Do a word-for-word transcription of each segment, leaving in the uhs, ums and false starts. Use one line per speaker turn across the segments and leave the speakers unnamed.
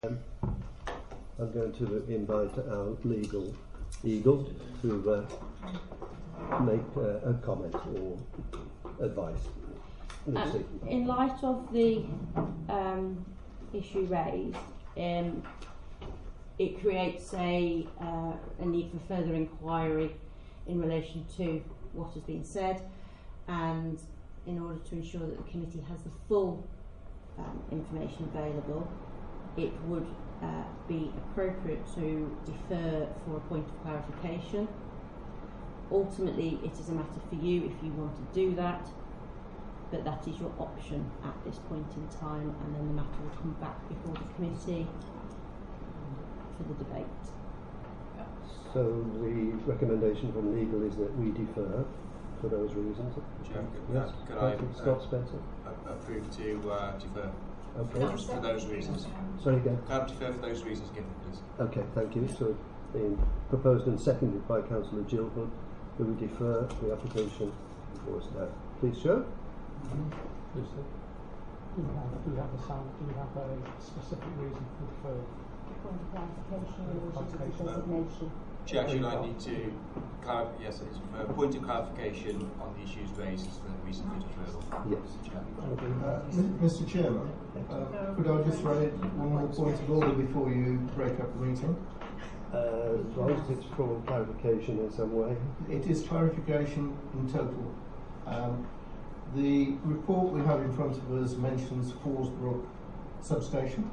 Um, I'm going to invite our legal eagle to uh, make uh, a comment or advice.
Um, in light of the um, issue raised, um, it creates a, uh, a need for further inquiry in relation to what has been said, and in order to ensure that the committee has the full um, information available, it would uh, be appropriate to defer for a point of clarification. Ultimately, it is a matter for you if you want to do that, but that is your option at this point in time, and then the matter will come back before the committee for the debate.
So the recommendation from legal is that we defer for those reasons.
Chair,
yes.
could I,
Scott
uh,
Spencer.
approve to uh, defer
Okay.
for those reasons?
Sorry again.
Can I defer for those reasons given, please?
Okay, thank you. So it's been proposed and seconded by Councillor Jill Hood that we defer the application before us now. Please show.
Do you have, do you have a sound, do you have a specific reason for deferral?
Point of clarification in relation to the
Clarification.
designation.
Chair, should I need to clar- yes, it's a point of clarification on the issues raised as for the reason for deferral.
Yes.
Chair.
Uh, Mister Chairman, uh, could I just raise one more point of order before you break up the meeting?
Uh, as long as it's for clarification in some way.
It is clarification in total. Um, the report we have in front of us mentions Fallsbrook substation.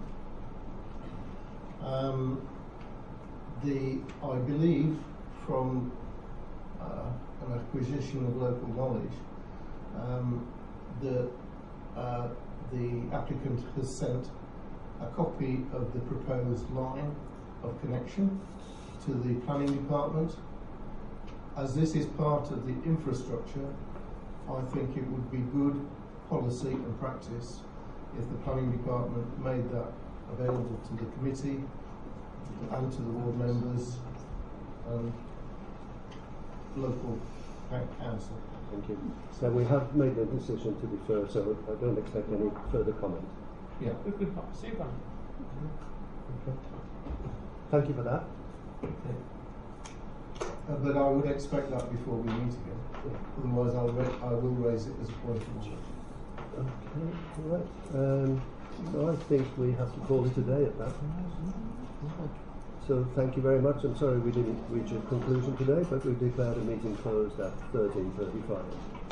Um, the, I believe from uh, an acquisition of local knowledge, um, that uh, the applicant has sent a copy of the proposed line of connection to the planning department. As this is part of the infrastructure, I think it would be good policy and practice if the planning department made that available to the committee and to the ward members and local council.
Thank you. So we have made the decision to defer, so I don't expect any further comment.
Yeah.
Good, good, see you.
Okay. Thank you for that.
Uh, but I would expect that before we meet again. Otherwise, I'll ra- I will raise it as a point of order.
Okay, all right. Um, so I think we have to call it a day at that. So thank you very much. I'm sorry we didn't reach a conclusion today, but we declared a meeting closed at thirteen thirty-five.